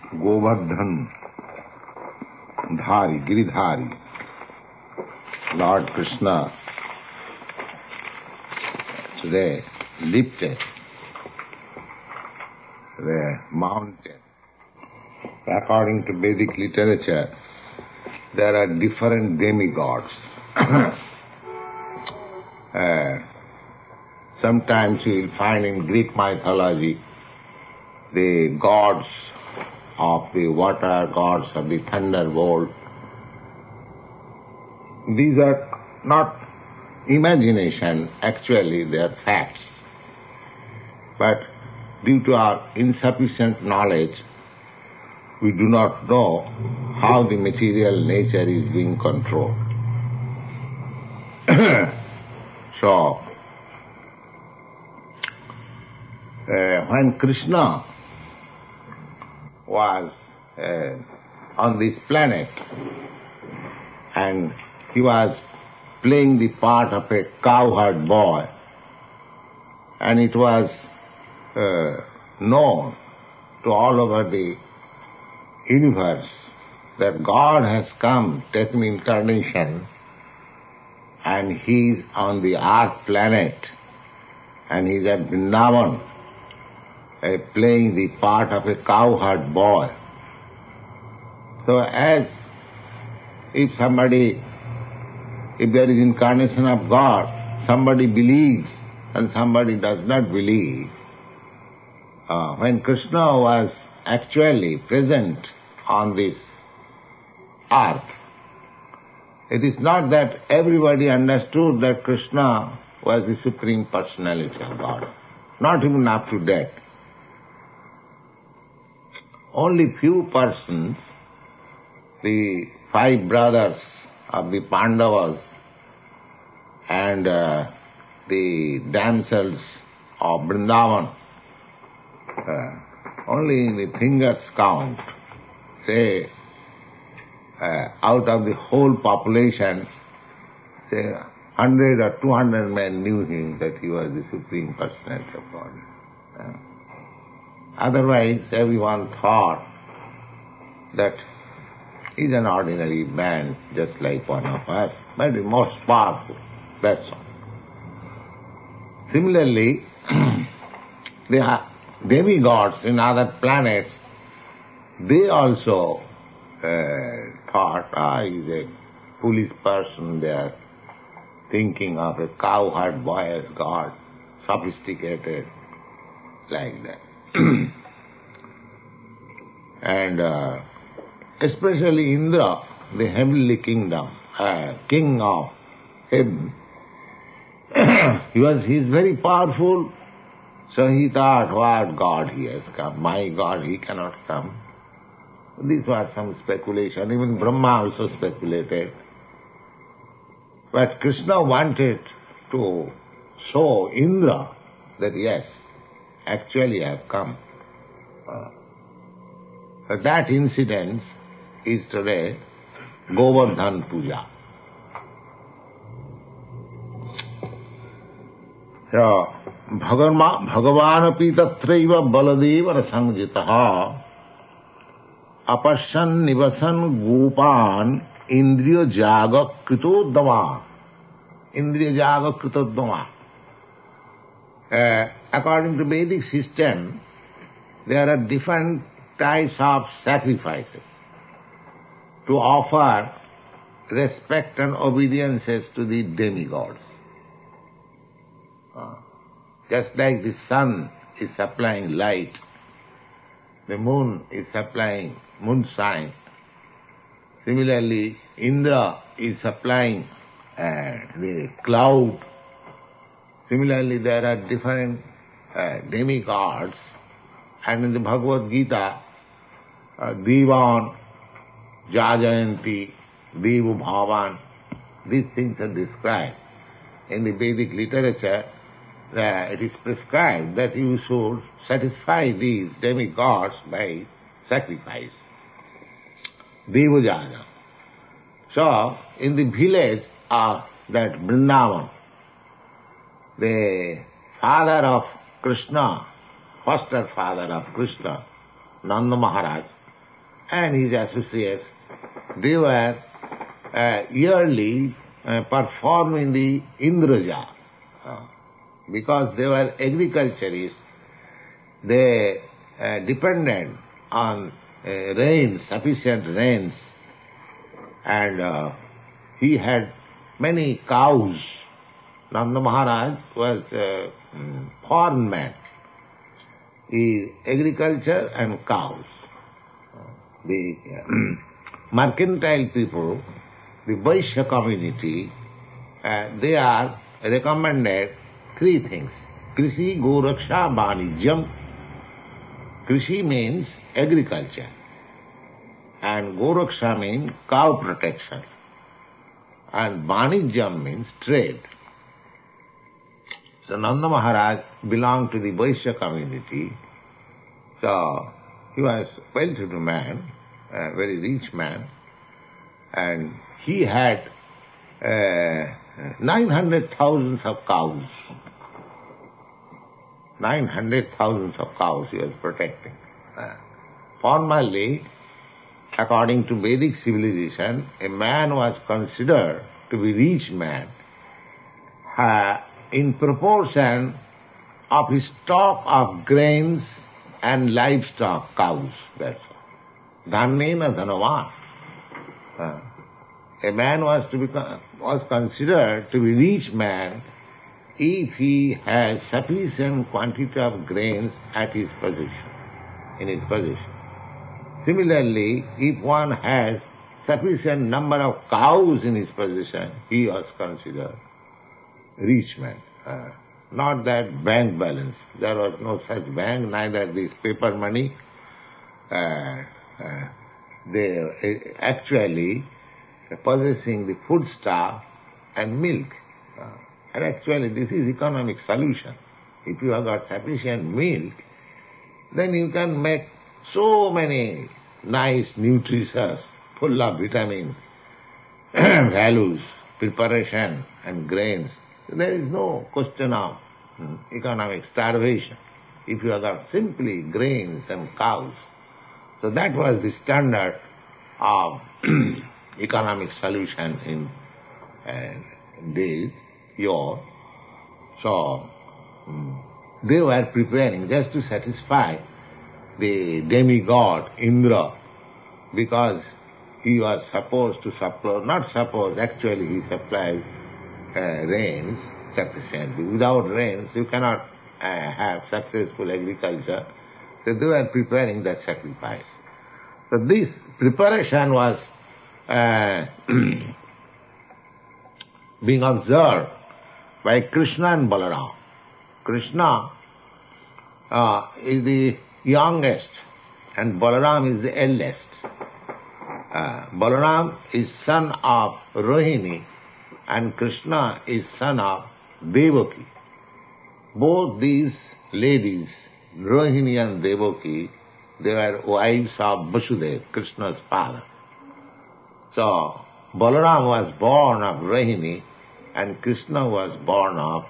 Govardhan Dhari, Giridhari, Lord Krishna today lifted the mountain. According to Vedic literature, there are different demigods. Sometimes you will find in Greek mythology the gods of the water, gods of the thunderbolt. These are not imagination, actually they are facts. But due to our insufficient knowledge, we do not know how the material nature is being controlled. So, when Krishna was on this planet and he was playing the part of a cowherd boy, and it was known to all over the universe that God has come, taken incarnation, and he is on the earth planet, and he is at Vrindavan, playing the part of a cowherd boy. So as if there is incarnation of God, somebody believes and somebody does not believe. When Krishna was actually present on this earth, it is not that everybody understood that Krishna was the Supreme Personality of God. Not even up to that. Only few persons, the 5 brothers of the Pandavas and the damsels of Vrindavan, only the fingers count. Say, out of the whole population, say 100 or 200 men knew him, that he was the Supreme Personality of God. Otherwise, everyone thought that he's an ordinary man, just like one of us, but the most powerful, that's all. Similarly, the demigods in other planets, they also thought, he's a foolish person, they are thinking of a cowherd boy as God, sophisticated, like that. And especially Indra, the heavenly kingdom, king of heaven, he is very powerful, so he thought, what God he has come, my God he cannot come. These were some speculation, even Brahma also speculated. But Krishna wanted to show Indra that yes, actually I have come. So that incident is today Govardhan Puja. So, Bhagavan api tatraiva baladeva rasangjitaha apasyan nivasan gopan indriya jaga kritodama. Indriya jaga kritodama. According to Vedic system, there are different types of sacrifices to offer respect and obediences to the demigods. Just like the sun is supplying light, the moon is supplying moonshine. Similarly, Indra is supplying the cloud. Similarly, there are different demigods, and in the Bhagavad Gita, Devan, Jajayanti, Devu Bhavan, these things are described. In the Vedic literature, it is prescribed that you should satisfy these demigods by sacrifice. Devu Jaja. So, in the village of that Vrindavan, the father of Krishna, foster father of Krishna, Nanda Maharaj, and his associates, they were yearly performing the Indraja. Because they were agriculturists, they depended on rains, sufficient rains, and he had many cows. Nanda Maharaj was a foreign man. Agriculture and cows. The mercantile people, the Vaishya community, they are recommended three things. Krishi, Goraksha, Vanijyam. Krishi means agriculture, and Goraksha means cow protection, and Vanijyam means trade. So Nanda Maharaj belonged to the Vaishya community. So he was a well-to-do man, a very rich man, and he had 900,000 of cows. 900,000 of cows he was protecting. Formerly, according to Vedic civilization, a man was considered to be rich man in proportion of his stock of grains and livestock, cows. That's all. Dhannena dhanavan. A man was considered to be rich man if he has sufficient quantity of grains at his possession, in his possession. Similarly, if one has sufficient number of cows in his possession, he was considered rich man. Not that bank balance. There was no such bank, neither this paper money. They actually possessing the foodstuff and milk. And actually this is economic solution. If you have got sufficient milk, then you can make so many nice, nutritious, full of vitamin values, preparation and grains. There is no question of economic starvation. If you have got simply grains and cows. So that was the standard of economic solution in days yore. So they were preparing just to satisfy the demigod Indra, because he was supposed to supply, not supposed, actually he supplies rains sufficiently. Without rains you cannot have successful agriculture. So they were preparing that sacrifice. So this preparation was being observed by Krishna and Balaram. Krishna is the youngest and Balaram is the eldest. Balaram is son of Rohini and Krishna is son of Devaki. Both these ladies, Rohini and Devaki, they were wives of Vasudeva, Krishna's father. So Balaram was born of Rohini and Krishna was born of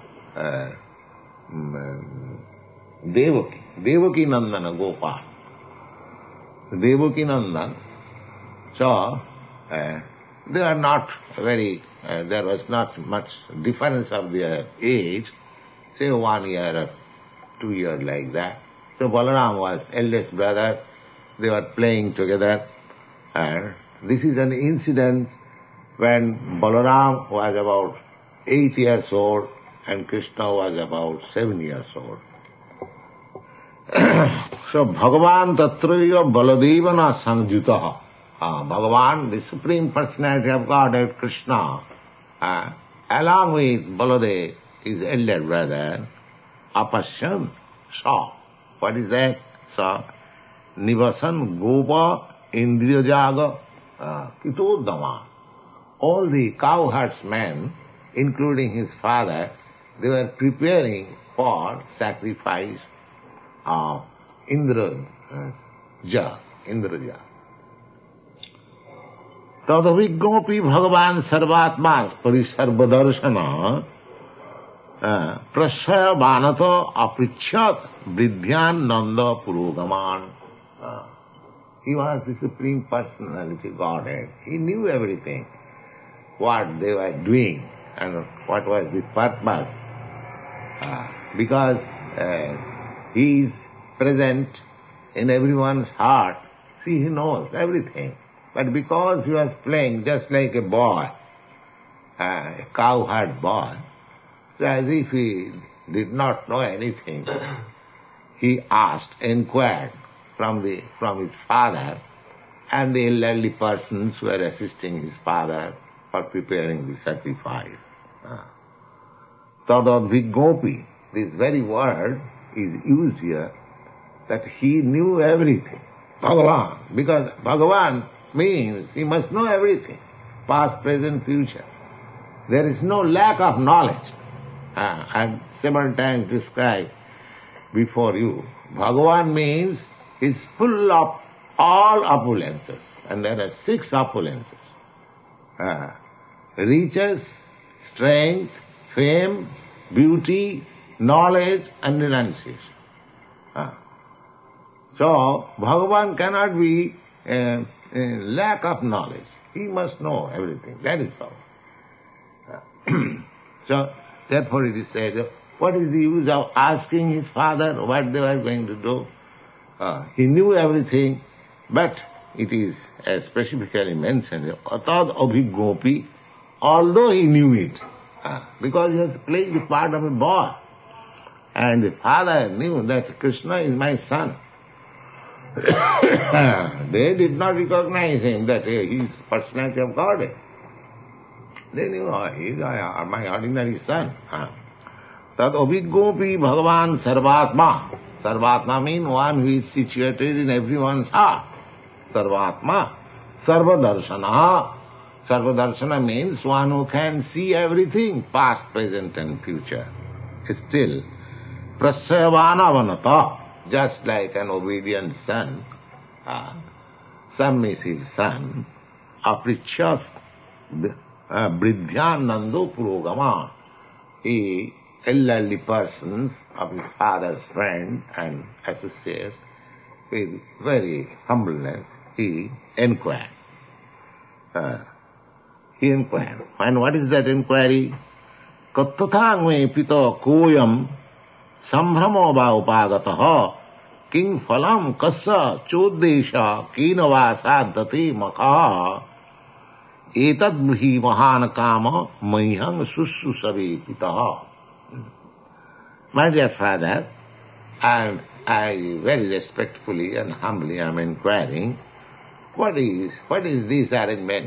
Devaki. Devaki Nandana Gopal. Devaki Nandan. So they are not very, there was not much difference of their age, say 1 year or 2 years like that. So Balaram was eldest brother, they were playing together, and this is an incident when Balaram was about 8 years old and Krishna was about 7 years old. So Bhagavan Tatraiva Baladevana Sanjutaha. Bhagavan, the Supreme Personality of Godhead, Krishna, along with Baladev, his elder brother, Apasyan, saw. What is that? Saw Nivasan Gopa Indriyajaga Kitodama. All the cowherdsmen, including his father, they were preparing for sacrifice of Indraja. Tadavignopi Bhagavan Sarvatma Parisarvadarshana Prashaya Vanata Aprichyat Vidhyan Nanda Purogaman. He was the Supreme Personality Godhead. He knew everything, what they were doing and what was the purpose. Because He is present in everyone's heart, see, He knows everything. But because He was playing just like a boy, a cowherd boy, so as if He did not know anything, He asked, inquired from his father and the elderly persons who were assisting his father for preparing the sacrifice. Tadadvigopi, this very word is used here, that he knew everything. Bhagavan, because Bhagavan means he must know everything, past, present, future. There is no lack of knowledge. I have several times described before you. Bhagavan means he is full of all opulences, and there are 6 opulences. Riches, strength, fame, beauty, knowledge and renunciation. So, Bhagavan cannot be a lack of knowledge. He must know everything. That is all. So, therefore it is said, what is the use of asking his father what they were going to do? He knew everything, but it is specifically mentioned, Atad Abhigopi, although he knew it, because he has played the part of a boy. And the father knew that Krishna is my son. They did not recognize him that he is personality of Godhead. They knew, he is my ordinary son. Tad Abhigopi Bhagavan Sarvatma. Sarvatma means one who is situated in everyone's heart. Sarvatma. Sarvadarshana. Sarvadarshana means one who can see everything, past, present and future. Still, Prasayavana Vanata, just like an obedient son, submissive son, Aprichas Bridhyanando Purogama, he, elderly persons of his father's friend and associates, with very humbleness, he inquired. And what is that inquiry? Kattathangme pito koyam sambhramo va upagataha king phalam kassa choddesha kinava sadhati makaha etad bhi mahan kama mayhang sussusavi pitaha. My dear father, I very respectfully and humbly am inquiring, what is this arrangement?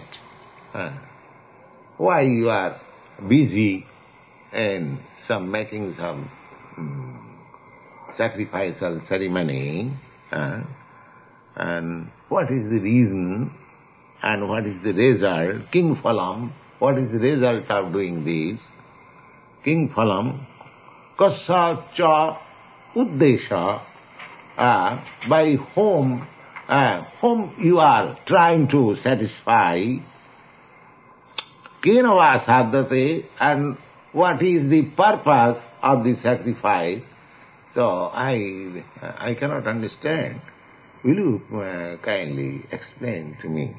Why you are busy in making some sacrificial ceremony, and what is the reason and what is the result? King Phalam, what is the result of doing this? King Phalam, Kassa cha uddesha, by whom you are trying to satisfy, Kenava sadhate, and what is the purpose of the sacrifice? So I cannot understand. Will you kindly explain to me?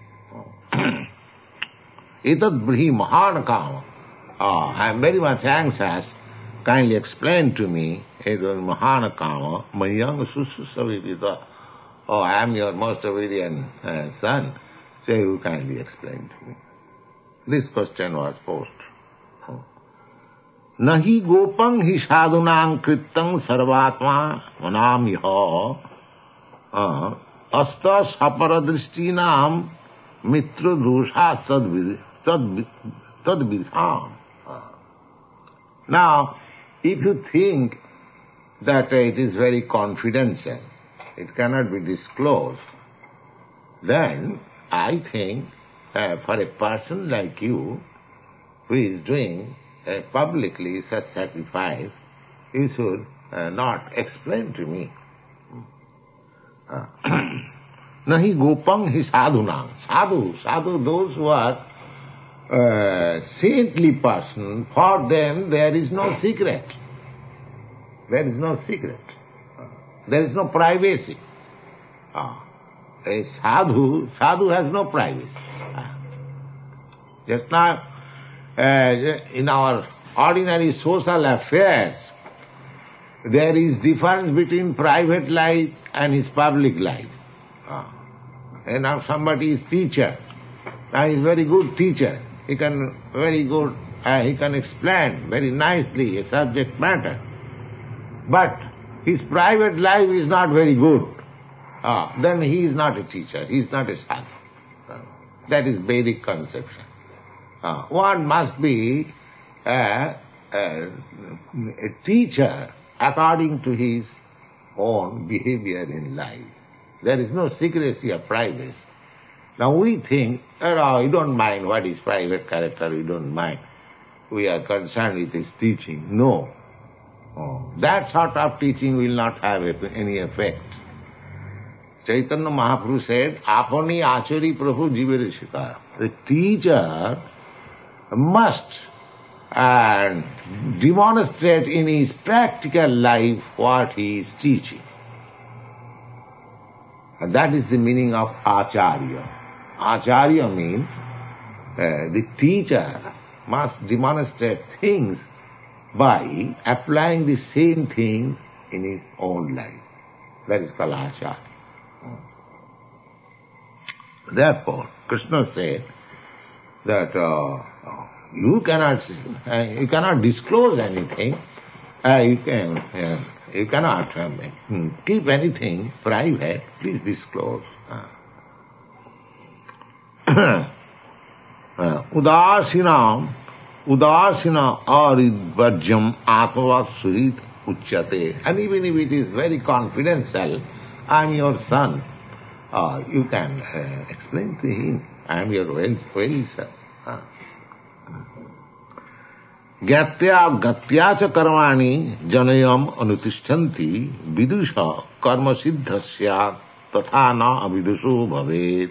Etad brihi mahan kama. I am very much anxious. Kindly explain to me. Etad mahan kama mayang sussusavivita. I am your most obedient son. So you kindly explain to me. This question was posed. Nahi gopang hi sadhunang krittang sarvatma manam yaha asta saparadristinam mitra dosha tadvidham. Now, if you think that it is very confidential, it cannot be disclosed, then I think for a person like you who is doing publicly such sacrifice, you should not explain to me. Nahi gopang hi sadhunam. Sadhu, those who are saintly person, for them there is no secret. There is no secret. There is no privacy. a sadhu has no privacy. Just now, in our ordinary social affairs, there is difference between private life and his public life. And now somebody is teacher. Now he is very good teacher. He can explain very nicely a subject matter. But his private life is not very good. Then he is not a teacher. He is not a sadhu. That is Vedic conception. One must be a teacher according to his own behavior in life. There is no secrecy or privacy. Now we think, we don't mind what is private character, we don't mind. We are concerned with his teaching. No. That sort of teaching will not have any effect. Chaitanya Mahaprabhu said, Apani achari prabhu jivere shikara. The teacher must demonstrate in his practical life what he is teaching. And that is the meaning of acharya. Acharya means the teacher must demonstrate things by applying the same thing in his own life. That is called acharya. Therefore, Krishna said that you cannot disclose anything. You cannot keep anything private. Please disclose. Udasina aridvajyam atava surit uchyate. And even if it is very confidential, I am your son, you can explain to him, I am your well-wisher. Gatya cha karmani janayam anutishtanti vidusha karma siddhasya tatha na avidusho bhavet.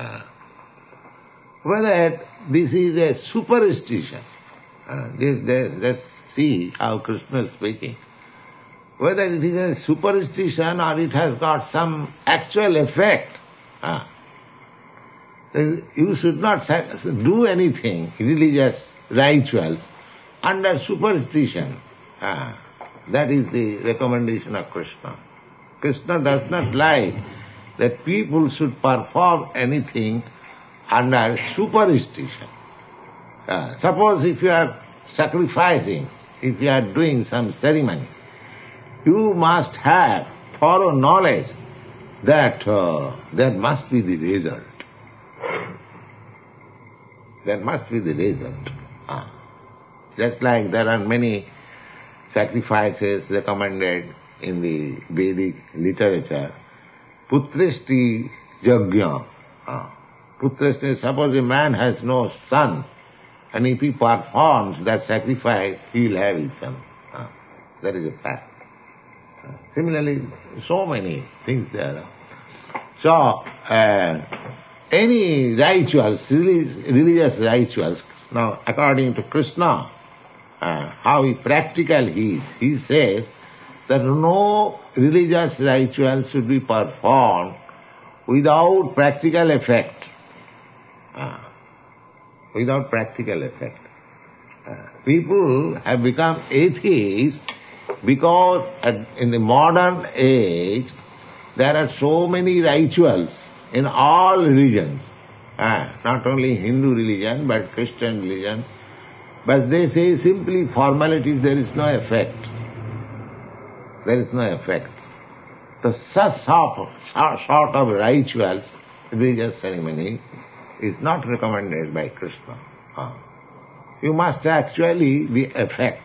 Whether this is a superstition, let's see how Krishna is speaking. Whether it is a superstition or it has got some actual effect, you should not do anything, religious rituals, under superstition. That is the recommendation of Krishna. Krishna does not like that people should perform anything under superstition. Suppose if you are sacrificing, if you are doing some ceremony, you must have thorough knowledge that there must be the result. There must be the result. Just like there are many sacrifices recommended in the Vedic literature. Putrishti Yajna. Putrishti, suppose a man has no son, and if he performs that sacrifice, he will have his son. That is a fact. Similarly, so many things there. So, any rituals, religious rituals, now according to Krishna, how practical he is, he says that no religious ritual should be performed without practical effect. Without practical effect. People have become atheists because in the modern age there are so many rituals in all religions, not only Hindu religion but Christian religion, but they say simply formalities, there is no effect. There is no effect. So such sort of rituals, religious ceremony, is not recommended by Krishna. You must actually be effect.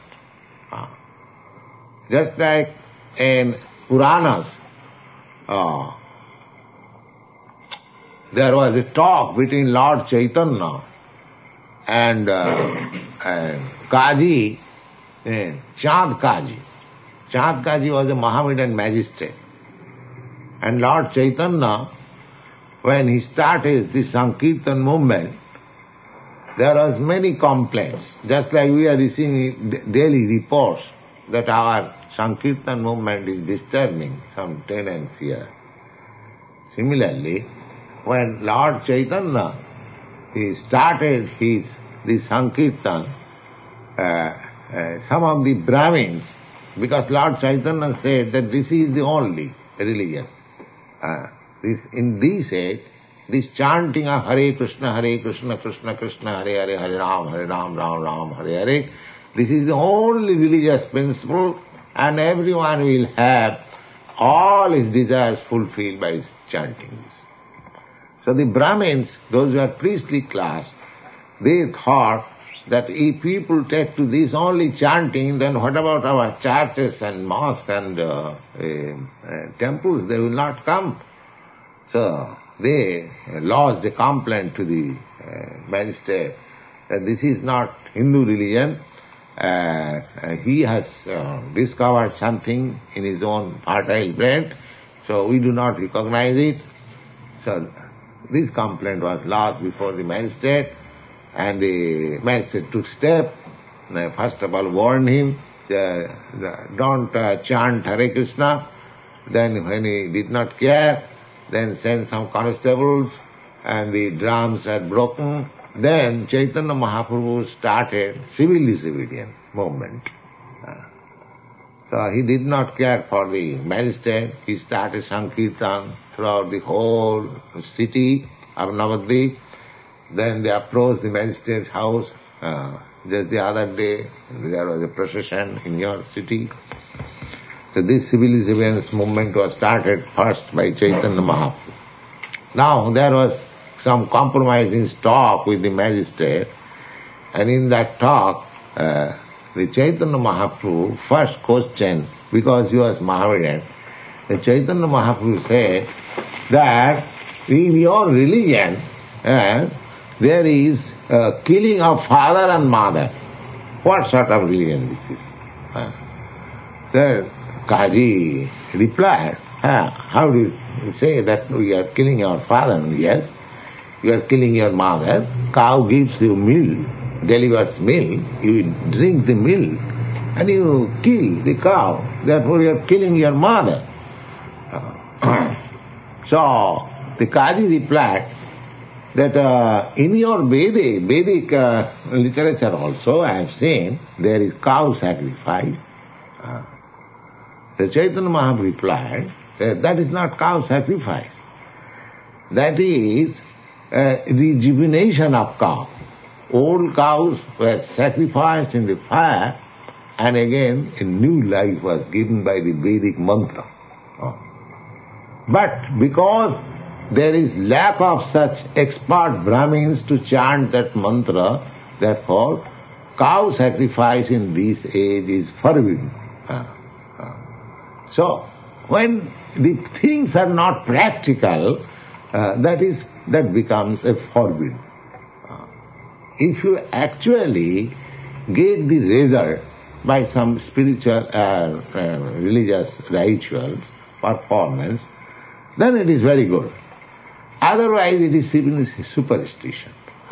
Just like in Puranas, there was a talk between Lord Chaitanya and Kaji, Chand Kaji. Chand Kaji was a Mohammedan magistrate. And Lord Chaitanya, when he started the Sankirtan movement, there was many complaints. Just like we are receiving daily reports that our Sankirtan movement is disturbing some tenants here. Similarly, when Lord Chaitanya, he started this Sankirtan, some of the Brahmins, because Lord Chaitanya said that this is the only religion. In this age, this chanting of Hare Krishna, Krishna Krishna, Hare Hare, Hare Ram, Ram Ram, Hare Hare, this is the only religious principle, and everyone will have all his desires fulfilled by his chanting. So the Brahmins, those who are priestly class, they thought that if people take to this only chanting, then what about our churches and mosques and temples? They will not come. So they lodged a complaint to the magistrate that this is not Hindu religion. He has discovered something in his own fertile brain, so we do not recognize it. So this complaint was lodged before the magistrate, and the magistrate took step. First of all warned him, don't chant Hare Krishna. Then when he did not care, then sent some constables, and the drums had broken. Then Chaitanya Mahaprabhu started civil disobedience movement. So he did not care for the magistrate. He started Sankirtan throughout the whole city of Navadvip. Then they approached the magistrate's house. Just the other day, there was a procession in your city. So this civil disobedience movement was started first by Chaitanya Mahaprabhu. Now there was some compromising talk with the magistrate, and in that talk, the Chaitanya Mahaprabhu first questioned, because he was Mohammedan, the Chaitanya Mahaprabhu said that in your religion, there is killing of father and mother. What sort of religion this is? The Kaji replied, how do you say that we are killing your father? Yes, you are killing your mother. Cow gives you milk, delivers milk, you drink the milk, and you kill the cow. Therefore you are killing your mother. So the Kaji replied that in your Vedic literature also, I have seen, there is cow sacrifice. The Chaitanya Mahaprabhu replied that is not cow sacrifice. That is rejuvenation of cow. Old cows were sacrificed in the fire, and again a new life was given by the Vedic mantra. But because there is lack of such expert Brahmins to chant that mantra, therefore cow sacrifice in this age is forbidden. So when the things are not practical, that becomes a forbidden. If you actually get the result by some spiritual religious rituals, performance, then it is very good. Otherwise it is simply superstition.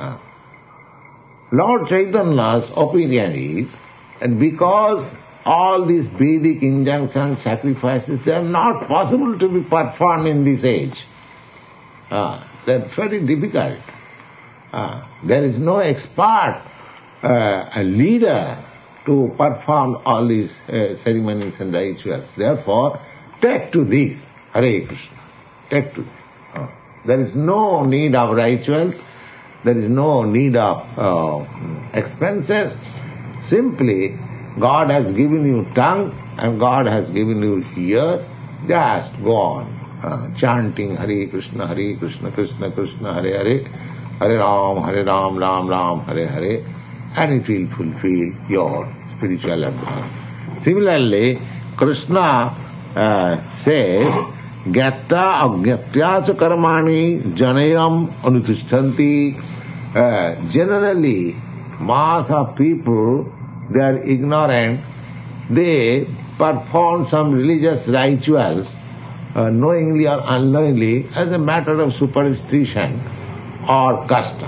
Lord Chaitanya's opinion is, and because all these Vedic injunctions, sacrifices, they are not possible to be performed in this age. They are very difficult. There is no expert, a leader to perform all these ceremonies and rituals. Therefore, take to this, Hare Krishna. Take to this. There is no need of rituals. There is no need of expenses. Simply, God has given you tongue and God has given you ear. Just go on chanting Hare Krishna, Krishna Krishna, Hare Hare, Hare Ram, Ram Ram, Hare Hare, and it will fulfill your spiritual advance. Similarly, Krishna says, Gyatta agnyatya cha karmani janayam anutishtanti. Generally, mass of people, they are ignorant. They perform some religious rituals, knowingly or unknowingly, as a matter of superstition or custom.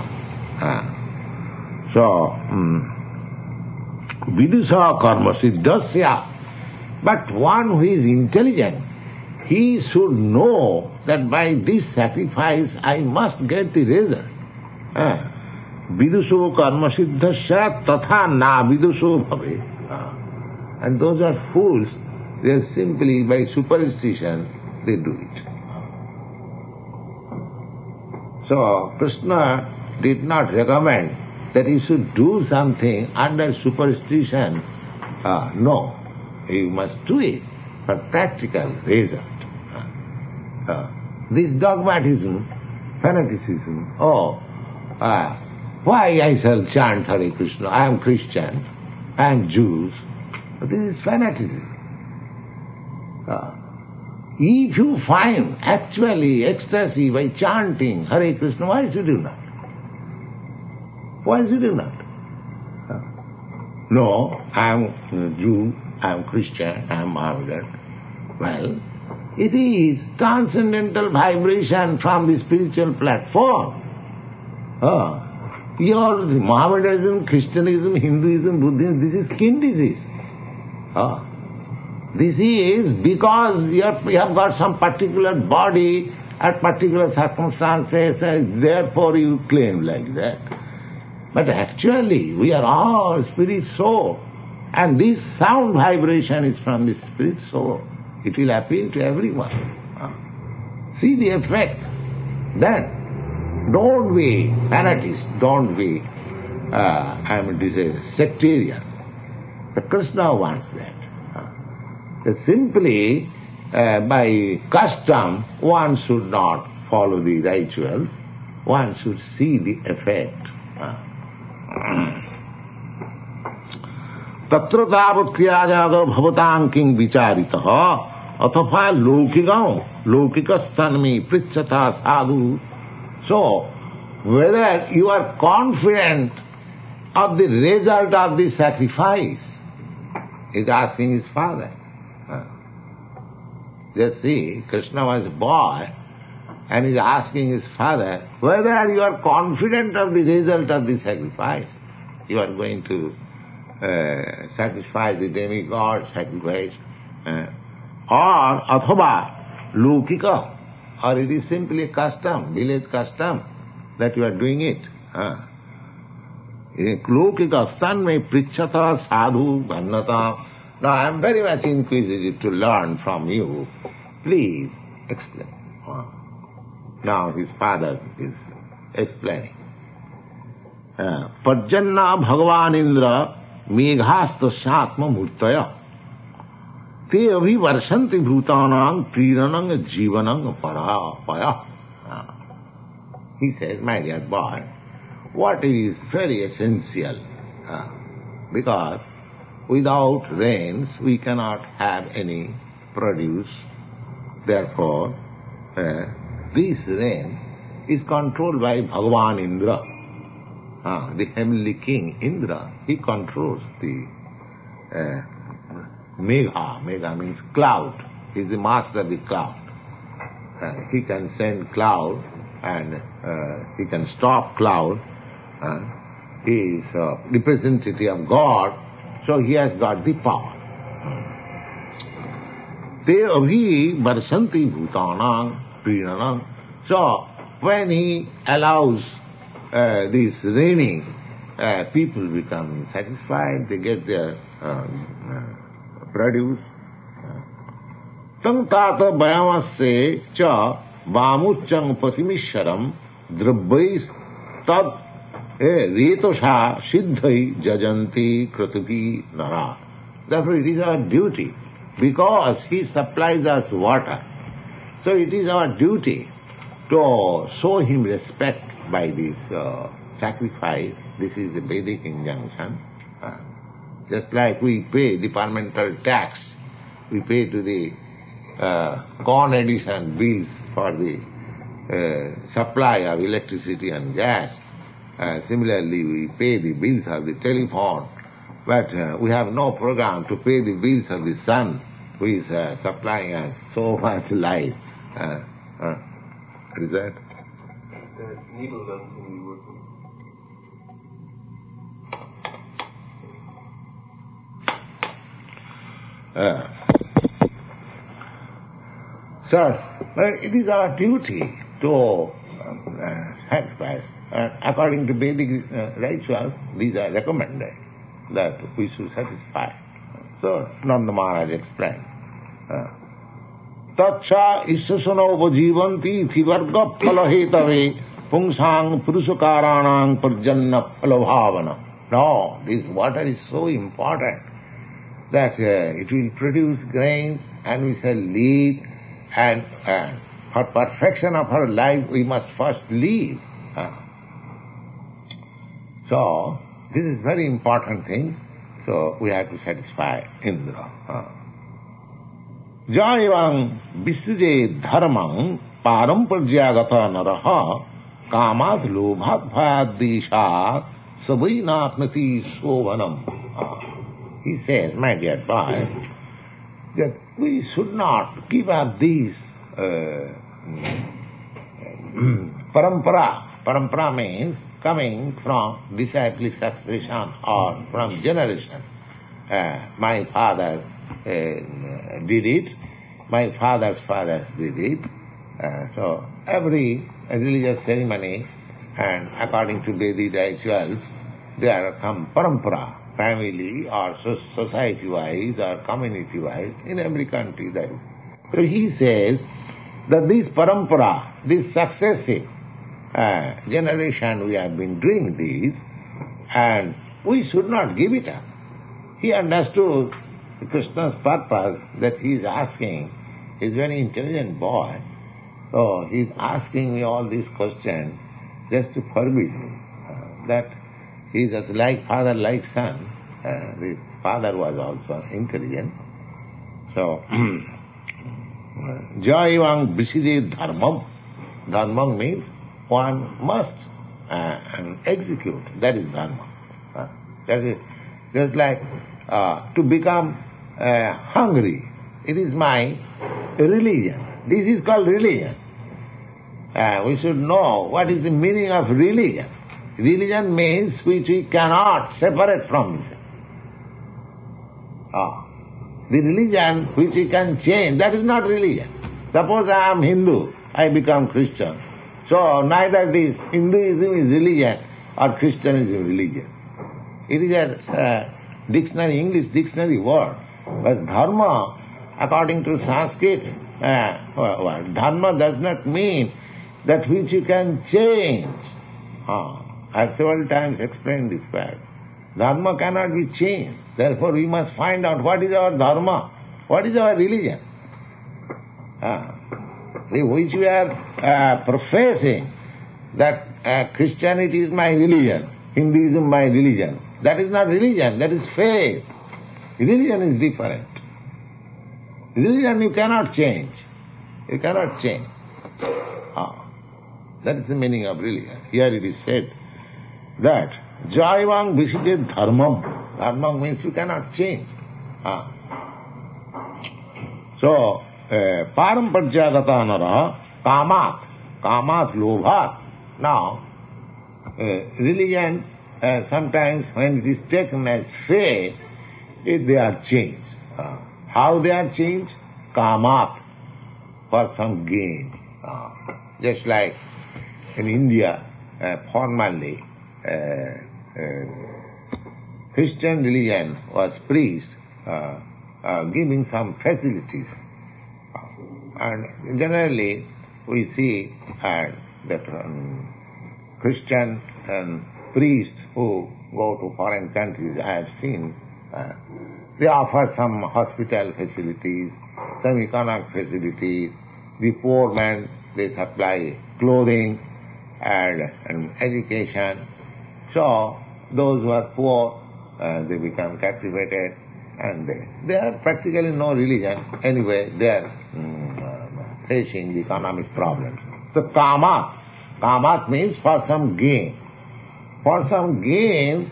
Vidusha karma siddhasya. But one who is intelligent, he should know that by this sacrifice I must get the result. Vidusho karma siddhasya tatha na vidusho bhave. And those are fools. They are simply by superstition they do it. So Krishna did not recommend that you should do something under superstition. No, you must do it for practical result. This dogmatism, fanaticism, why I shall chant Hare Krishna, I am Christian, I am Jews. This is fanaticism. If you find actually ecstasy by chanting Hare Krishna, why should you not? Why should you not? No, I am Jew, I am Christian, I am Mohammedan. Well, it is transcendental vibration from the spiritual platform. Your Mohammedanism, Christianism, Hinduism, Buddhism, this is skin disease. This is because you have got some particular body at particular circumstances, and therefore you claim like that. But actually, we are all spirit soul, and this sound vibration is from the spirit soul. It will appeal to everyone. See the effect. Then, don't be fanatist, don't be, sectarian. But Krishna wants that. Simply, by custom, one should not follow the rituals, one should see the effect. तत्र तावत् क्रियाजातो भवतां किं विचारितः अथवा लौकिकस्तन्मे पृच्छता साधु. So, whether you are confident of the result of the sacrifice, is asking his father. Just see, Krishna was a boy, and is asking his father, whether you are confident of the result of the sacrifice. You are going to satisfy the demigod, sacrifice, or athava, lokika, or it is simply a custom, village custom, that you are doing it. Lokika, stanme prichata sadhu bhannata. Now I am very much inquisitive to learn from you. Please explain. Now his father is explaining. Parjanna Bhagavan Indra Meghastasatma Murtaya Te Abhivarshanti Bhutanang Priranang Jivanang Parapaya. He says, my dear boy, what is very essential? Because without rains we cannot have any produce. Therefore, this rain is controlled by Bhagavan Indra. The heavenly king Indra, he controls the Megha. Megha means cloud. He is the master of the cloud. He can send cloud and he can stop cloud. He is a representative of God, so he has got the power. Te abhi varsanti bhutanang priranang. So, when he allows this raining, people become satisfied, they get their produce. Tang tata vayamasya cha vamuchang pasimisharam drabbais tad retosha siddhai jajanti kratuki nara. Therefore it is our duty, because he supplies us water. So it is our duty to show him respect by this sacrifice. This is a Vedic injunction. Just like we pay departmental tax, we pay to the corn addition bills for the supply of electricity and gas. Similarly, we pay the bills of the telephone, but we have no program to pay the bills of the sun, who is supplying us so much light. What is that? The needle doesn't seem to be working. So, it is our duty to sacrifice. According to Vedic rituals, these are recommended that we should satisfy. So, Nanda Maharaj explained. Tatsha isasano vajivanti thivarga phalahetave pungsang purushakaranang parjanna phalavhavana. No, this water is so important that it will produce grains and we shall live, and for perfection of our life we must first live. So, this is very important thing, so we have to satisfy Indra. Jayavang visuje dharmang paramparjyagata naraha kamat lobhat bhayadishat sabainatmati sovanam. He says, my dear boy, that we should not give up these parampara. Parampara means coming from disciplic succession or from generation. My father did it, my father's fathers did it. So every religious ceremony, and according to Vedic rituals, there are some parampara, family or society-wise or community-wise, in every country there is. So he says that this parampara, this successive generation, we have been doing this, and we should not give it up. He understood Krishna's purpose that he is asking. He is a very intelligent boy, so he is asking me all these questions just to forbid me. That he is just like father, like son. The father was also intelligent. So, Jayavang visije dharmam. Dharmam means one must execute. That is dharma. That is just like to become hungry. It is my religion. This is called religion. We should know what is the meaning of religion. Religion means which we cannot separate from this. The religion which we can change, that is not religion. Suppose I am Hindu, I become Christian. So neither this Hinduism is religion or Christianism is religion. It is a dictionary, English dictionary word. But dharma, according to Sanskrit, dharma does not mean that which you can change. I have several times explained this fact. Dharma cannot be changed. Therefore we must find out what is our dharma, what is our religion. Which we are professing that Christianity is my religion, Hinduism my religion. That is not religion, that is faith. Religion is different. Religion you cannot change. You cannot change. That is the meaning of religion. Here it is said that Jayavang visije dharmam. Dharmam means you cannot change. So, paramparjyagata nara kamat. Kamat lobhat. Now, religion sometimes when it is taken as faith, they are changed. How they are changed? Kamat, for some gain. Just like in India, formerly, Christian religion was preached, giving some facilities. And generally we see that Christian priests who go to foreign countries, I have seen, they offer some hospital facilities, some economic facilities. The poor man, they supply clothing and education. So those who are poor, they become captivated, and they have practically no religion. Anyway, they are facing the economic problems. So kamat means for some gain. For some gain,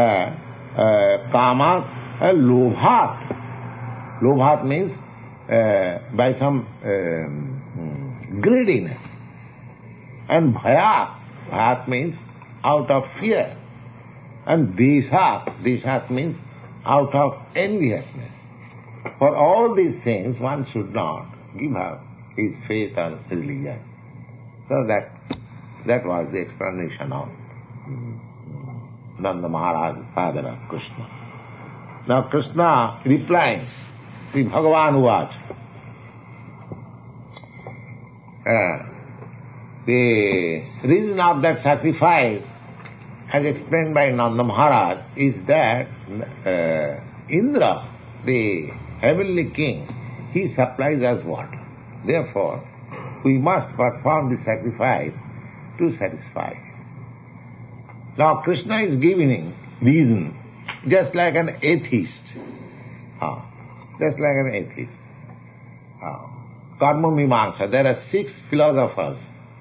kamat, lobhat. Lobhat means by some greediness. And bhayat means out of fear. And deshat means out of enviousness. For all these things one should not give up his faith and religion. So that was the explanation of Nanda Maharaj, father of Krishna. Now Krishna replies, Sri Bhagavan Uvach, the reason of that sacrifice, as explained by Nanda Maharaj, is that Indra, the heavenly king, he supplies us water. Therefore, we must perform the sacrifice to satisfy him. Now Krishna is giving reason, just like an atheist. Just like an atheist. Karma Mimamsa, there are 6 philosophers.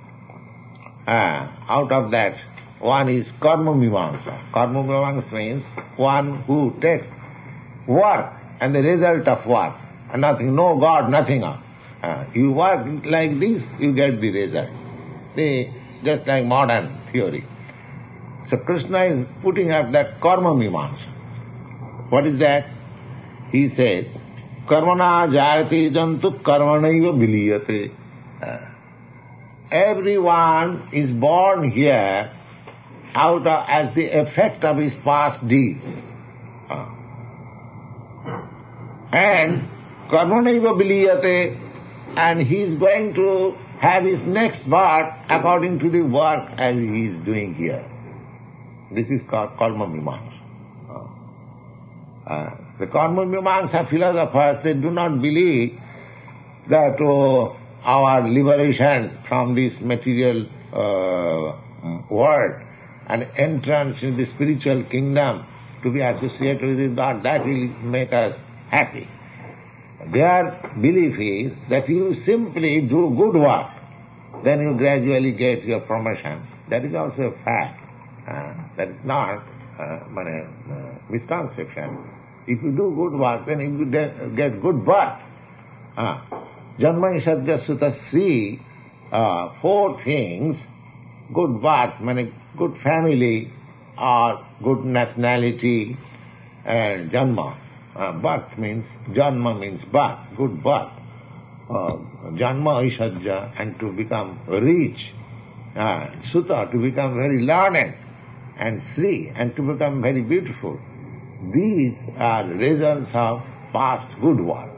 Out of that, one is Karma Mimamsa. Karma Mimamsa means one who takes work and the result of work. And nothing, no God, nothing else. You work like this, you get the result. Just like modern theory. So Krishna is putting up that Karma Mimamsa. What is that? He says, Karmana jayati jantu karmanaiva viliyate. Everyone is born here as the effect of his past deeds. And karmanaiva viliyate, and he is going to have his next birth according to the work as he is doing here. This is called Karma Mimamsa. The Karma Mimamsa philosophers, they do not believe that our liberation from this material world and entrance in the spiritual kingdom to be associated with God, that will make us happy. Their belief is that you simply do good work, then you gradually get your promotion. That is also a fact. That is not misconception. If you do good work, then you get good birth. Janma Ishadya Sutta Sri, 4 things, good birth, meaning good family or good nationality, and Janma. Birth means, Janma means birth, good birth. Janma Ishadya, and to become rich. Sutta, to become very learned. And Sri, and to become very beautiful. These are results of past good work.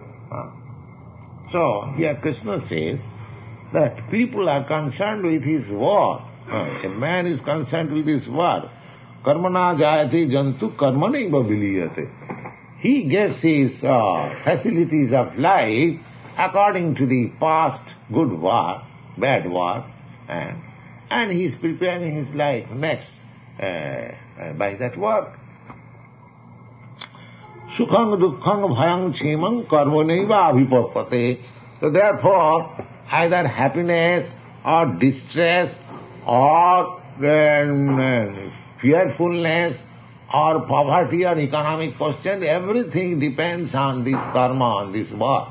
So here Krishna says that people are concerned with his work. A man is concerned with his work. Karmana jayati jantu karmanaiva viliyate. He gets his facilities of life according to the past good work, bad work, and he is preparing his life next by that work. Sukhang dukkhang bhayang chemang karmanaiva abhipappate. So therefore, either happiness or distress or fearfulness or poverty or economic question, everything depends on this karma, on this work.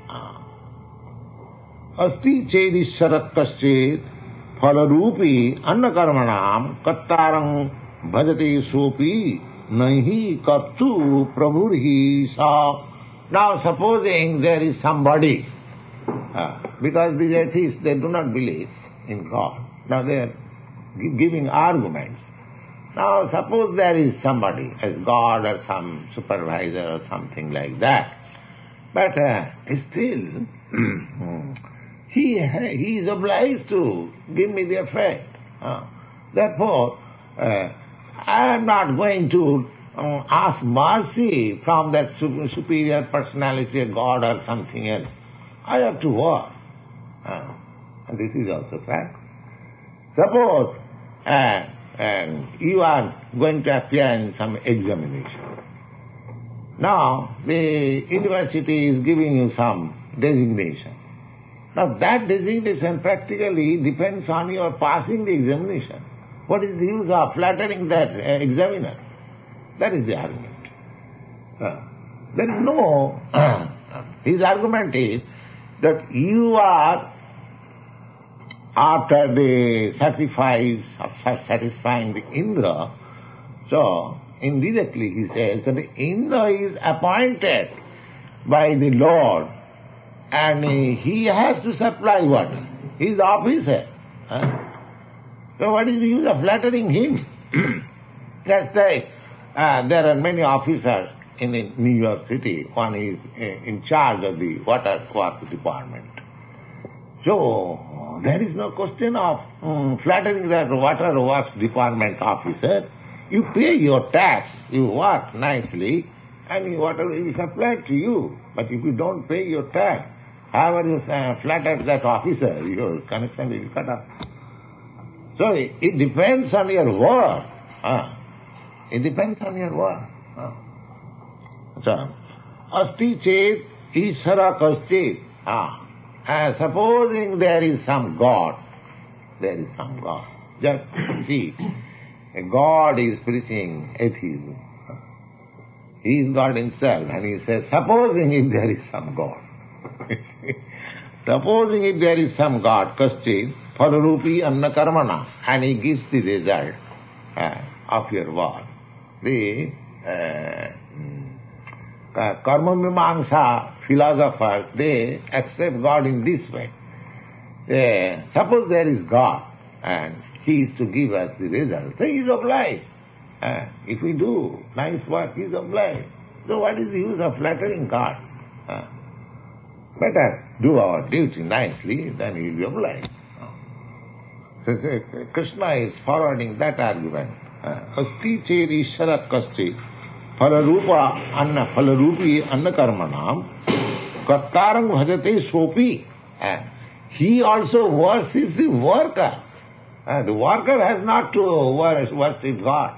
Asti chedisharat kaschet phalarupi annakarmanam kattarang bhajate sopi nahi kattu prabhurhi sa. Now supposing there is somebody, because these atheists, they do not believe in God. Now they are giving arguments. Now suppose there is somebody as God or some supervisor or something like that, but still he is obliged to give me the effect. Therefore, I am not going to ask mercy from that superior personality, a God or something else. I have to work. And this is also fact. Suppose you are going to appear in some examination. Now, the university is giving you some designation. Now, that designation practically depends on your passing the examination. What is the use of flattering that examiner? That is the argument. There is no... his argument is that you are, after the sacrifice of satisfying the Indra, so indirectly he says that the Indra is appointed by the Lord and he has to supply water. He is the officer. So what is the use of flattering him? Just like there are many officers in New York City. One is in charge of the water works department. So there is no question of flattering that water works department officer. You pay your tax, you work nicely, and water will be supplied to you. But if you don't pay your tax, however you flatter that officer, your connection will be cut off. So it depends on your word. It depends on your word. So, asti chet ishara kaschet. Supposing there is some God, Just see, a God is preaching atheism. He is God himself, and he says, supposing if there is some God. Supposing if there is some God, kaschet, phalarupi anna karmana, and he gives the result of your word. The karma mimamsa philosophers, they accept God in this way. Suppose there is God, and he is to give us the result, so he is obliged. If we do nice work, he is obliged. So what is the use of flattering God? Let us do our duty nicely, then he will be obliged. So Krishna is forwarding that argument. Asti chet ishara kaschet phalarupi anna karmanam kartarang bhajate sopi. He also worships the worker. The worker has not to worship God.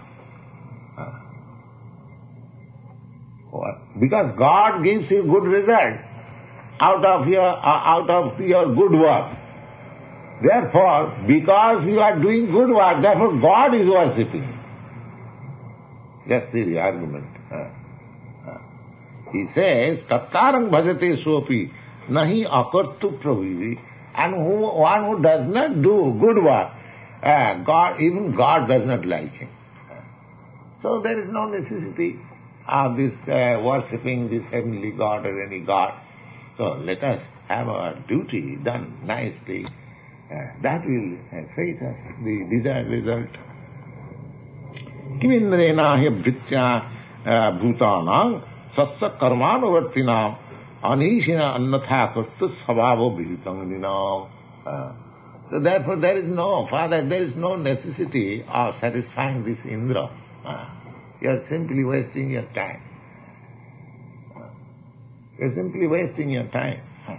Because God gives you good result out of your good work. Therefore, because you are doing good work, therefore God is worshipping. Just see the argument. He says, Kattarang bhajate sopi nahi akartu pravidi. And one who does not do good work, even God does not like him. So there is no necessity of this worshipping this heavenly God or any God. So let us have our duty done nicely. That will fetch us the desired result. Kimindrena hi bhritya bhutanam sassa karmanuvartinam anishina annatha kartu svabho bhitanginam. So therefore there is no necessity of satisfying this Indra. You are simply wasting your time. You are simply wasting your time.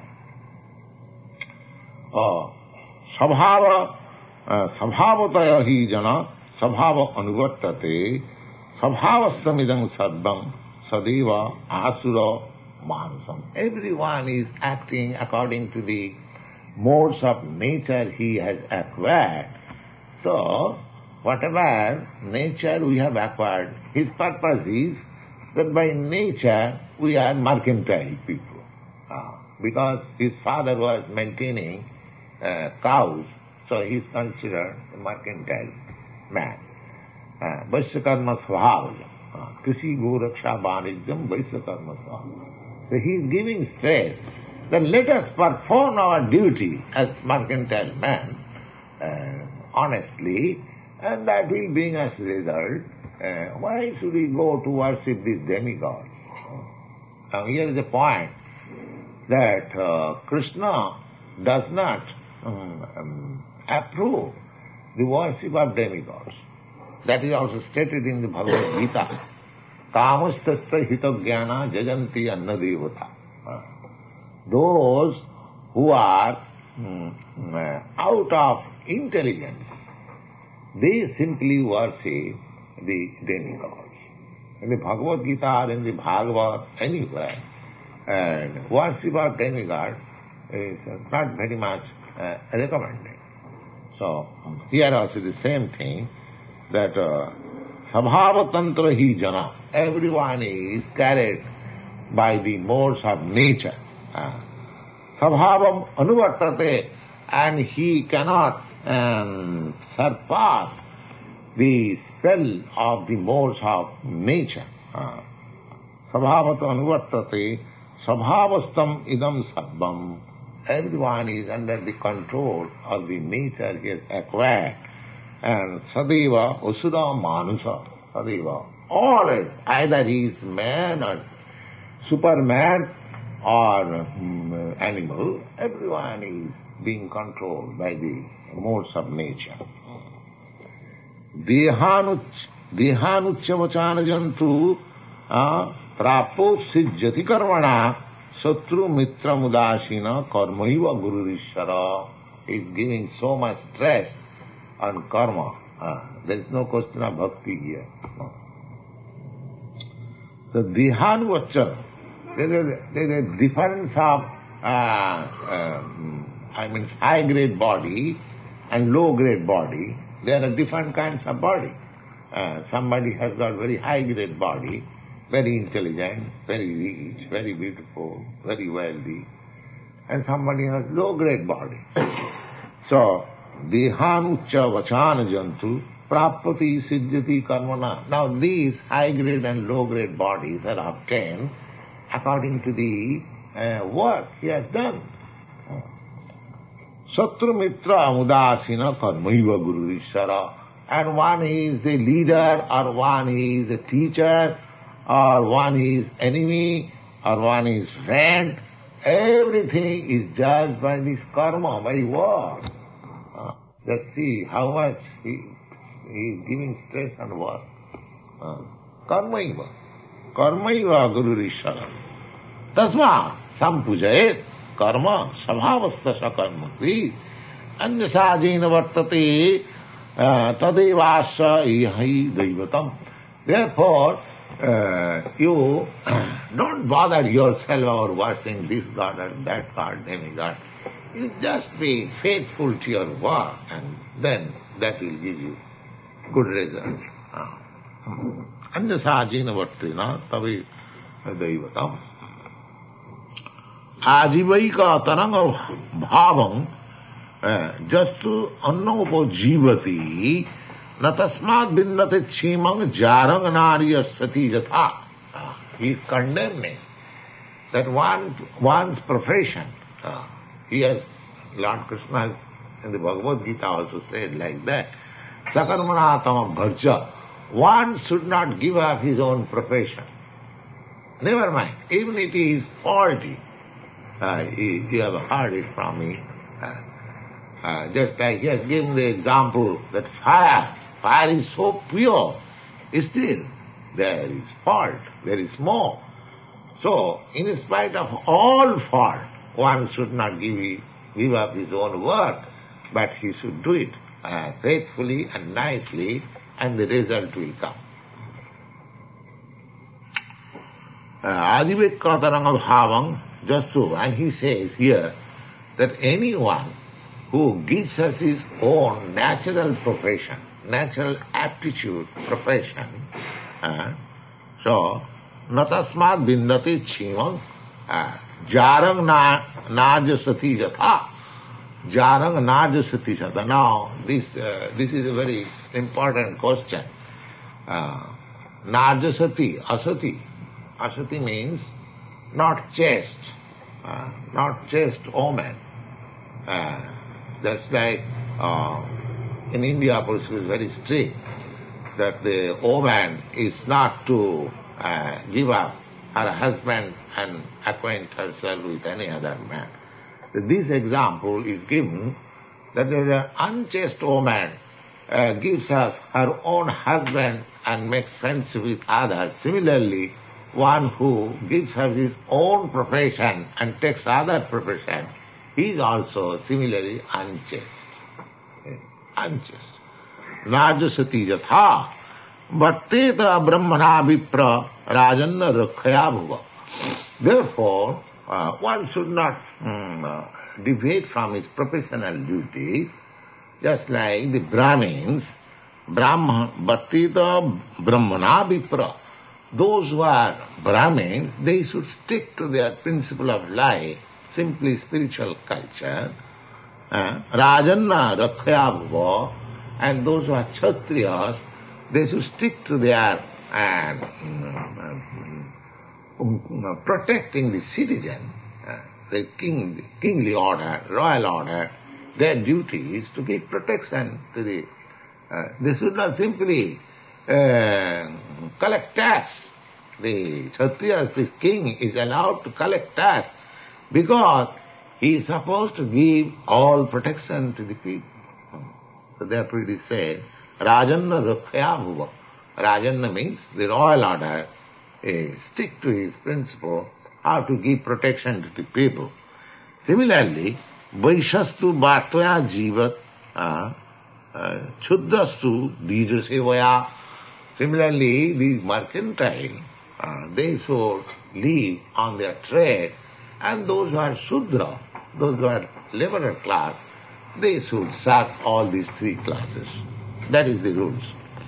Sabhavataya hi jana sabhava anuvartate sabhavastamidam sarvam sadeva asura manasam. Everyone is acting according to the modes of nature he has acquired. So, whatever nature we have acquired, his purpose is that by nature we are mercantile people. Because his father was maintaining cows, so he is considered a mercantile man. Vaisyakarma svabhaja. Krishi goraksha vanijyam vaisyakarma svabhaja. So he is giving stress that let us perform our duty as mercantile man honestly, and that will bring us result. Why should we go to worship these demigods? Now here is the point that Krishna does not approve the worship of demigods. That is also stated in the Bhagavad Gita. Kamastasya hitagyana jajanti annadevata. Those who are out of intelligence, they simply worship the demigods. In the Bhagavad Gita or in the Bhagavad, anywhere, and worship of demigod is not very much recommended. So, here also the same thing, that sabhava tantra hi jana, everyone is carried by the modes of nature. Sabhavam anuvartate, and he cannot surpass the spell of the modes of nature. Sabhavata anuvartate Sabhavastam idam sarvam. Everyone is under the control of the nature he has acquired. And sadeva usura manusa. Sadeva. Always, either he is man or superman or animal, everyone is being controlled by the modes of nature. Dehanuchyavachana jantu prapo sijjati karmana satru mitra mudashina karmaiva gururishara. Is giving so much stress on karma. There is no question of bhakti here. The dehanuvachana, there is a difference of high-grade body and low-grade body. There are different kinds of body. Somebody has got very high-grade body, very intelligent, very rich, very beautiful, very wealthy, and somebody has low-grade body. So, dehanuccha vachana jantu prapati siddhati karmana. Now these high-grade and low-grade bodies are obtained according to the work he has done. Satru mitra amudasina karmaiva gururishara. And one is a leader, or one is a teacher, or one is enemy, or one is friend. Everything is judged by this karma, by work. Just see how much he is giving stress on work. Karmaiva. Karmaiva gururishara. Tasma sampujayet karma sabhavastha sakarmati anyasa jena vartate tadevasya ihi daivatam. Therefore, you don't bother yourself over worshipping this god or that god, demigod. You just be faithful to your work, and then that will give you good result. Anyasa jena vartina tavi daivatam. Ajivaika taranga bhavam jastu annopo jivati natasmat bindate chimang jarang nariya sati jatha. He is condemning that one's profession. He has, Lord Krishna in the Bhagavad Gita also said like that. Sakarmanatama bharja. One should not give up his own profession. Never mind, even it is faulty. You have heard it from me. Just like he has given the example that fire is so pure, still there is fault, there is smoke. So, in spite of all fault, one should not give up his own work, but he should do it faithfully and nicely, and the result will come. Adivikkataranga bhavang jastu, and he says here that anyone who gives us his own natural profession, natural aptitude profession, so natasmat bindati chimang jarang najasati jatha. Jarang najasati jatha. Now, this is a very important question. Najasati, asati. Asati means not chaste woman. Just like in India, police is very strict that the woman is not to give up her husband and acquaint herself with any other man. This example is given that an unchaste woman gives us her own husband and makes friends with others. Similarly, one who gives her his own profession and takes other profession, he is also similarly unchaste. Unchaste. Najasati jatha bhatteta brahmana vipra rajanna rakhaya bhuva. Therefore, one should not deviate from his professional duties, just like the Brahmins, bhatteta brahmana vipra. Those who are Brahmins, they should stick to their principle of life, simply spiritual culture. Rajanna rakhaya bhuva. And those who are Kshatriyas, they should stick to their protecting the citizen, the kingly order, royal order, their duty is to give protection to the... they should not simply collect tax. The Kshatriyas, the king, is allowed to collect tax because he is supposed to give all protection to the people. So therefore it is said, Rajanna Rakhya Bhuva. Rajanna means the royal order stick to his principle how to give protection to the people. Similarly, Vaishastu Bhartaya Jivat Chudrastu Dijasevaya. Similarly, these mercantile, they should live on their trade, and those who are Shudra, those who are laborer class, they should serve all these three classes. That is the rules.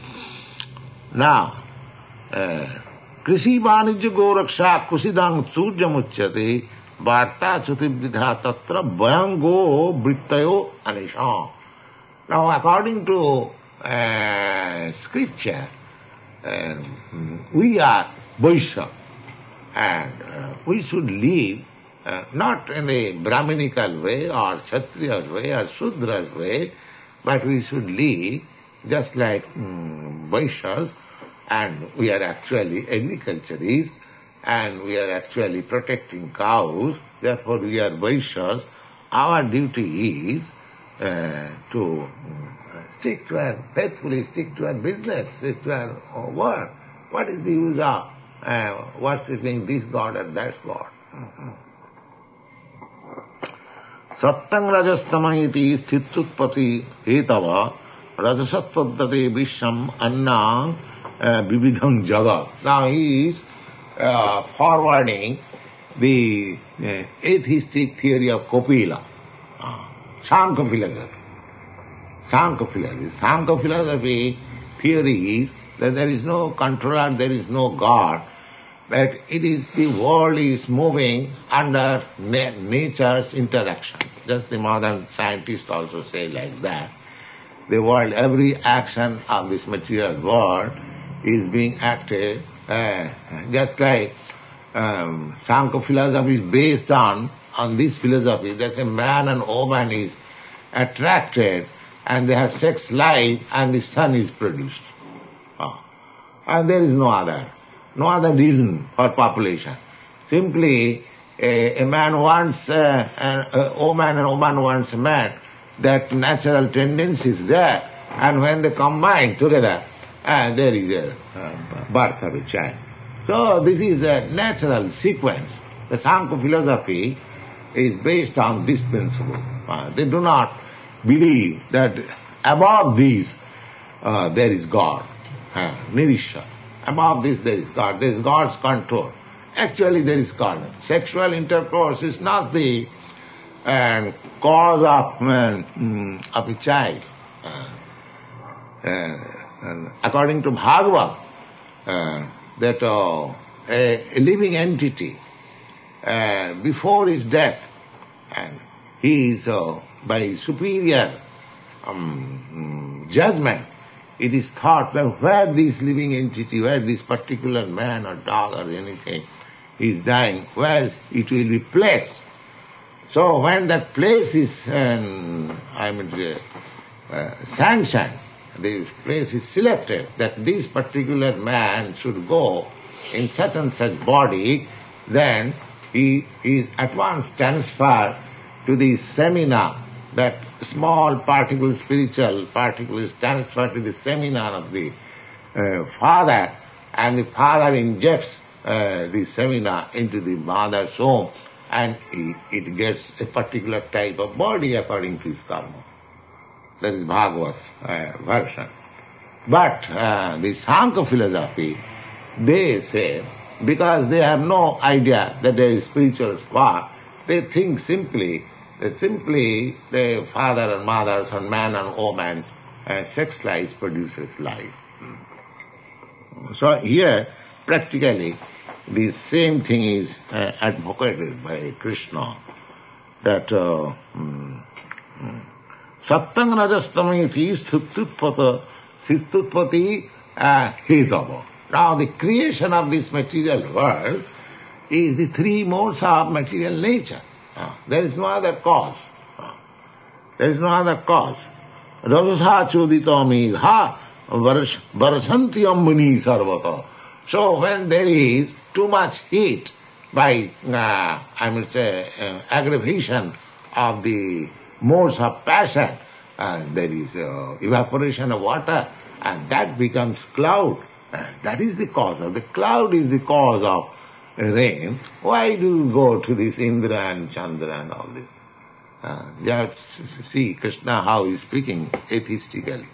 Now, Krishi Vanijya Goraksha Kusidang Surjamuchyate Bharta Chutibvidha Tatra Bhayango Brittayo Anisham. Now, according to scripture, we are Vaishya, and we should live not in a Brahminical way or Kshatriya's way or Sudra's way, but we should live just like Vaishyas, and we are actually agriculturists, and we are actually protecting cows, therefore we are Vaishyas. Our duty is to stick to our, faithfully stick to our business, stick to our work. What is the use of worshipping this God or that God? Sattang rajastamahiti sthitutpati hetava rajasatpadate visham anna vividham jagat. Now he is forwarding the atheistic theory of Kapila, Sankhya philosophy. Sankhya philosophy theory is that there is no controller, there is no God, but it is the world is moving under nature's interaction. Just the modern scientists also say like that. The world, every action of this material world is being acted just like Sankhya philosophy is based on this philosophy that a man and woman is attracted and they have sex life and the son is produced. And there is no other reason for population. Simply a man wants a woman and a woman wants a man. That natural tendency is there, and when they combine together, there is a birth of a child. So this is a natural sequence. The Sankhya philosophy is based on this principle. They do not believe that above this there is God. Nirisha. Above this there is God. There is God's control. Actually there is God. Sexual intercourse is not the cause of a child. According to Bhagavad, that a living entity before his death, and he is by superior judgment, it is thought that where this living entity, where this particular man or dog or anything is dying, where it will be placed. So when that place is sanctioned, the place is selected, that this particular man should go in such and such body, then he is at once transferred to the seminar. That small particle, spiritual particle is transferred to the seminar of the father, and the father injects the seminar into the mother's womb, and it gets a particular type of body according to his karma. That is Bhagavad version. But the Sankhya philosophy, they say, because they have no idea that there is spiritual spark, they think simply the father and mother, and man and woman, sex life produces life. So here, practically, the same thing is advocated by Krishna, that Sattang rajastamiti sthitutpati hetava. Now the creation of this material world is the three modes of material nature. There is no other cause. There is no other cause. Rajasa chodito megha varasanti ammuni sarvata. So when there is too much heat by, aggravation of the modes of passion, there is evaporation of water, and that becomes cloud. That is the cause of the cloud, is the cause of rain. Why do you go to this Indra and Chandra and all this? Just see Krishna how he is speaking atheistically.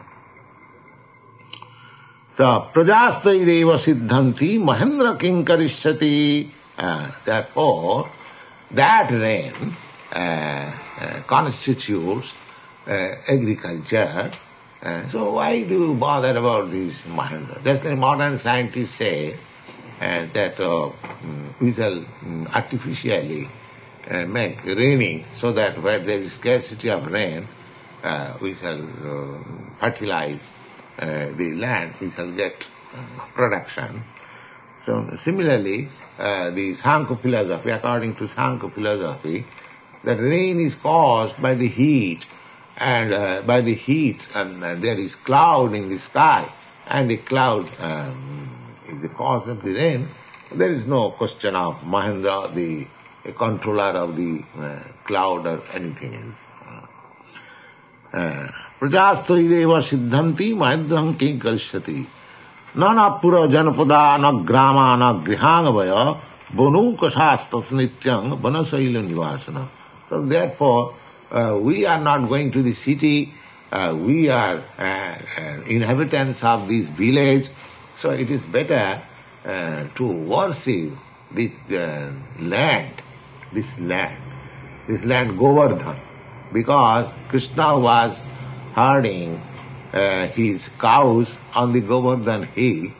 So, prajastaireva siddhanti mahendra kinkarishyati. Therefore, that rain constitutes agriculture. So why do you bother about this Mahendra? Just like modern scientists say that we shall artificially make raining so that where there is scarcity of rain, we shall fertilize the land, we shall get production. So similarly, the Sankhya philosophy, according to Sankhya philosophy, that rain is caused by the heat, and there is cloud in the sky, and the cloud is the cause of the rain. There is no question of Mahendra, the controller of the cloud or anything else. Prajastaireva siddhanti mahendram kinkarishyati. Nana pura janapada na grama na grihangavaya bonukasastas nityang vanasaila nivasana. So therefore, we are not going to the city, we are inhabitants of this village, so it is better to worship this land Govardhan, because Krishna was herding his cows on the Govardhan hill,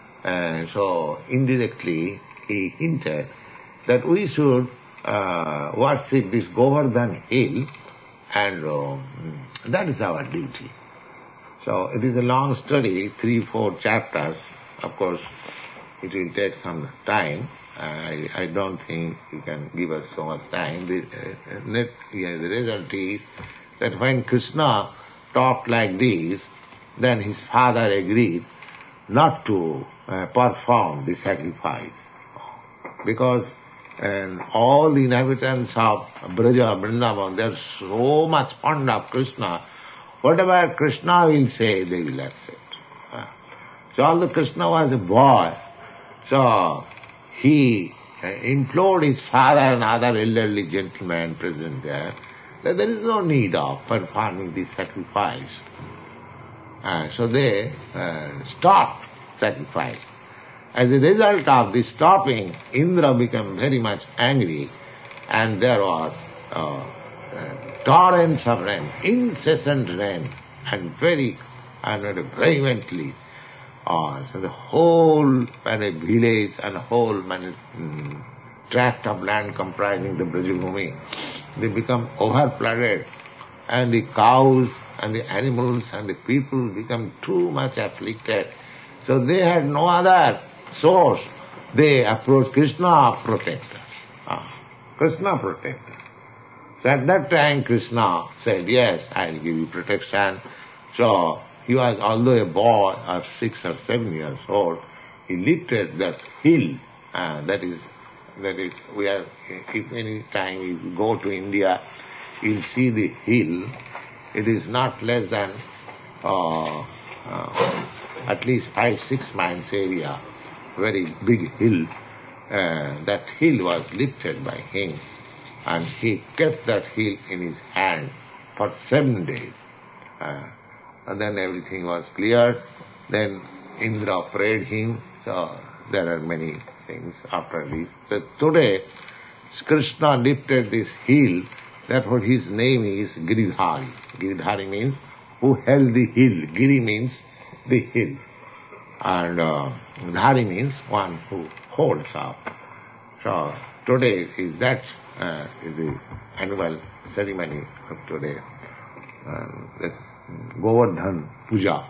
so indirectly he hinted that we should worship this Govardhan hill, and that is our duty. So it is a long study, 3-4 chapters. Of course, it will take some time. I don't think you can give us so much time. The result is that when Krishna talked like this, then his father agreed not to perform the sacrifice, because all the inhabitants of Braja, Vrindavan, they are so much fond of Krishna. Whatever Krishna will say, they will accept. So although Krishna was a boy, so he implored his father and other elderly gentlemen present there that there is no need of performing this sacrifice. So they stopped sacrifice. As a result of this stopping, Indra became very much angry, and there was torrents of rain, incessant rain, and very vehemently. So the whole village and whole tract of land comprising the Brajabhumi, they become over-flooded, and the cows and the animals and the people become too much afflicted. So they had no other source. They approached Krishna, protect us. Krishna protect us. So at that time Krishna said, yes, I will give you protection. So he was, although a boy of 6 or 7 years old, he lifted that hill. That is, we are, if any time you go to India, you'll see the hill. It is not less than at least 5-6 miles area, very big hill. That hill was lifted by him, and he kept that hill in his hand for 7 days. And then everything was cleared. Then Indra prayed him. So there are many things after this. So today, Krishna lifted this hill. Therefore his name is Giridhari. Giridhari means who held the hill. Giri means the hill. And Dhari means one who holds up. So today is that is the annual ceremony of today. This Govardhan Puja.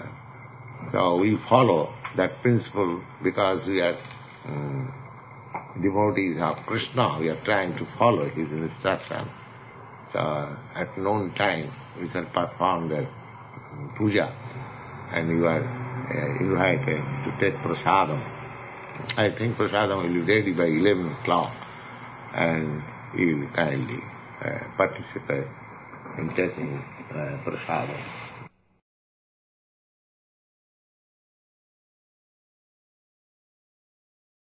So we follow that principle because we are devotees of Krishna, we are trying to follow his instruction. So at noon time, we shall perform the puja, and you are invited to take prasadam. I think prasadam will be ready by 11 o'clock, and you will kindly participate in taking prasadam.